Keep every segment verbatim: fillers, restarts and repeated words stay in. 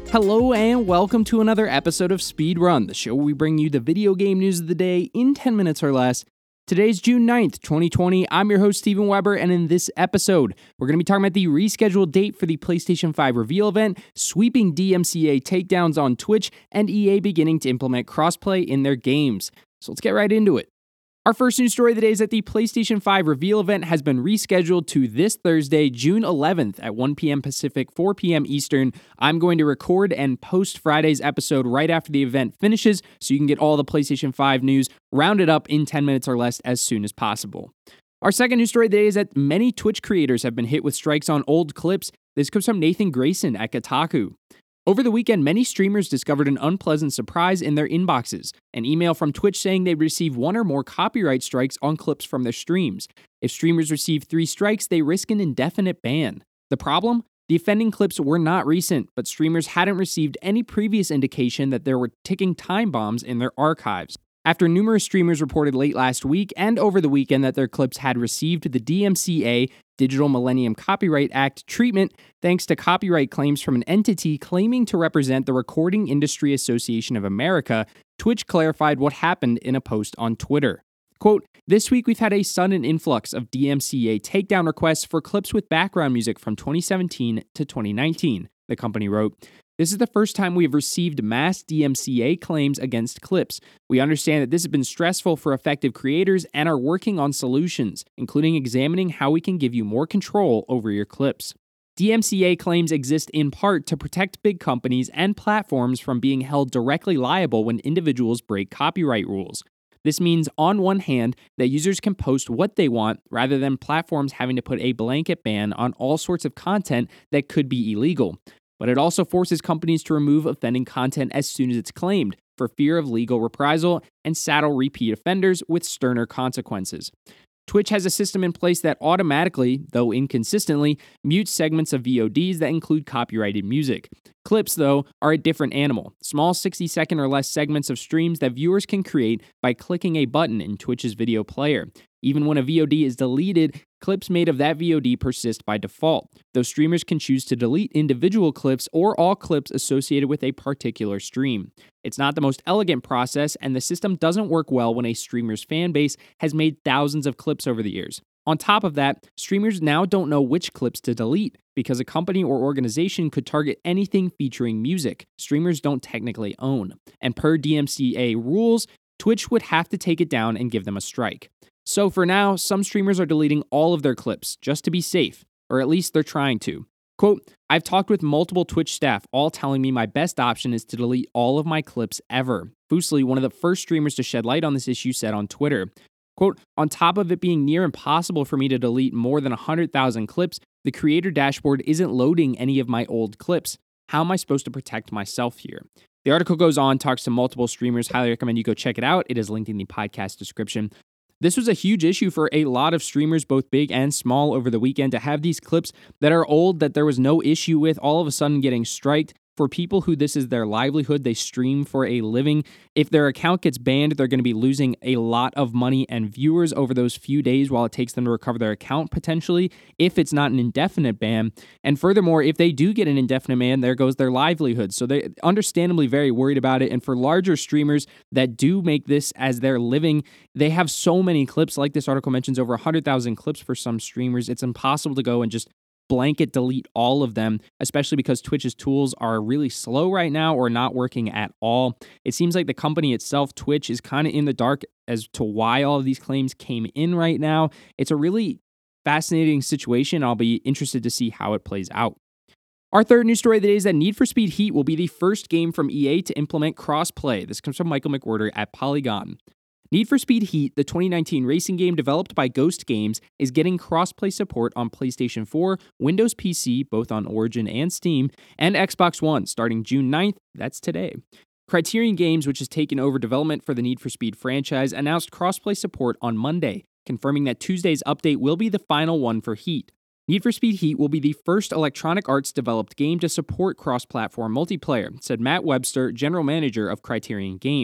Hello and welcome to another episode of Speedrun, the show where we bring you the video game news of the day in ten minutes or less. Today's June ninth, twenty twenty. I'm your host, Steven Weber, and in this episode, we're going to be talking about the rescheduled date for the PlayStation five reveal event, sweeping D M C A takedowns on Twitch, and E A beginning to implement crossplay in their games. So let's get right into it. Our first news story of the day is that the PlayStation five reveal event has been rescheduled to this Thursday, June eleventh at one p.m. Pacific, four p.m. Eastern. I'm going to record and post Friday's episode right after the event finishes, so you can get all the PlayStation five news rounded up in ten minutes or less as soon as possible. Our second news story of the day is that many Twitch creators have been hit with strikes on old clips. This comes from Nathan Grayson at Kotaku. Over the weekend, many streamers discovered an unpleasant surprise in their inboxes, an email from Twitch saying they received one or more copyright strikes on clips from their streams. If streamers receive three strikes, they risk an indefinite ban. The problem? The offending clips were not recent, but streamers hadn't received any previous indication that there were ticking time bombs in their archives. After numerous streamers reported late last week and over the weekend that their clips had received the D M C A Digital Millennium Copyright Act treatment thanks to copyright claims from an entity claiming to represent the Recording Industry Association of America, Twitch clarified what happened in a post on Twitter. Quote, "This week we've had a sudden influx of D M C A takedown requests for clips with background music from twenty seventeen to twenty nineteen, the company wrote. This is the first time we have received mass D M C A claims against clips. We understand that this has been stressful for affected creators and are working on solutions, including examining how we can give you more control over your clips. D M C A claims exist in part to protect big companies and platforms from being held directly liable when individuals break copyright rules. This means, on one hand, that users can post what they want rather than platforms having to put a blanket ban on all sorts of content that could be illegal. But it also forces companies to remove offending content as soon as it's claimed, for fear of legal reprisal, and saddle repeat offenders with sterner consequences. Twitch has a system in place that automatically, though inconsistently, mutes segments of V O Ds that include copyrighted music. Clips, though, are a different animal, small sixty second or less segments of streams that viewers can create by clicking a button in Twitch's video player. Even when a V O D is deleted, clips made of that V O D persist by default, though streamers can choose to delete individual clips or all clips associated with a particular stream. It's not the most elegant process, and the system doesn't work well when a streamer's fan base has made thousands of clips over the years. On top of that, streamers now don't know which clips to delete, because a company or organization could target anything featuring music streamers don't technically own. And per D M C A rules, Twitch would have to take it down and give them a strike. So for now, some streamers are deleting all of their clips, just to be safe, or at least they're trying to. Quote, "I've talked with multiple Twitch staff, all telling me my best option is to delete all of my clips ever." Fuseli, one of the first streamers to shed light on this issue, said on Twitter. Quote, "On top of it being near impossible for me to delete more than one hundred thousand clips, the creator dashboard isn't loading any of my old clips. How am I supposed to protect myself here?" The article goes on, talks to multiple streamers. Highly recommend you go check it out. It is linked in the podcast description. This was a huge issue for a lot of streamers, both big and small, over the weekend, to have these clips that are old, that there was no issue with, all of a sudden getting striked. For people who this is their livelihood, they stream for a living. If their account gets banned, they're going to be losing a lot of money and viewers over those few days while it takes them to recover their account, potentially, if it's not an indefinite ban. And furthermore, if they do get an indefinite ban, there goes their livelihood. So they're understandably very worried about it. And for larger streamers that do make this as their living, they have so many clips. Like this article mentions, over one hundred thousand clips for some streamers. It's impossible to go and just blanket delete all of them, especially because Twitch's tools are really slow right now or not working at all. It seems like the company itself, Twitch, is kind of in the dark as to why all of these claims came in right now. It's a really fascinating situation. I'll be interested to see how it plays out. Our third news story of the day is that Need for Speed Heat will be the first game from E A to implement crossplay. This comes from Michael McWhorter at Polygon. Need for Speed Heat, the twenty nineteen racing game developed by Ghost Games, is getting crossplay support on PlayStation four, Windows P C, both on Origin and Steam, and Xbox One starting June ninth, that's today. Criterion Games, which has taken over development for the Need for Speed franchise, announced crossplay support on Monday, confirming that Tuesday's update will be the final one for Heat. Need for Speed Heat will be the first Electronic Arts developed game to support cross-platform multiplayer, said Matt Webster, general manager of Criterion Games.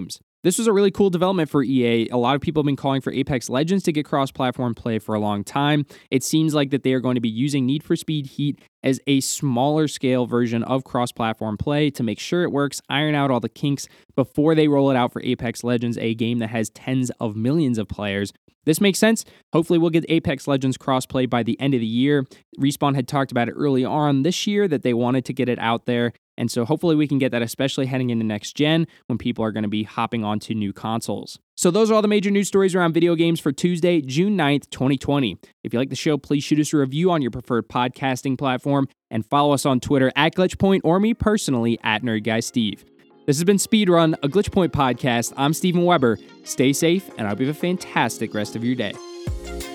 This was a really cool development for E A. A lot of people have been calling for Apex Legends to get cross-platform play for a long time. It seems like that they are going to be using Need for Speed Heat as a smaller scale version of cross-platform play to make sure it works, iron out all the kinks before they roll it out for Apex Legends, a game that has tens of millions of players. This makes sense. Hopefully we'll get Apex Legends crossplay by the end of the year. Respawn had talked about it early on this year that they wanted to get it out there. And so hopefully we can get that, especially heading into next gen when people are going to be hopping onto new consoles. So those are all the major news stories around video games for Tuesday, June ninth, twenty twenty. If you like the show, please shoot us a review on your preferred podcasting platform and follow us on Twitter at GlitchPoint or me personally at NerdGuySteve. This has been Speedrun, a GlitchPoint podcast. I'm Steven Weber. Stay safe, and I hope you have a fantastic rest of your day.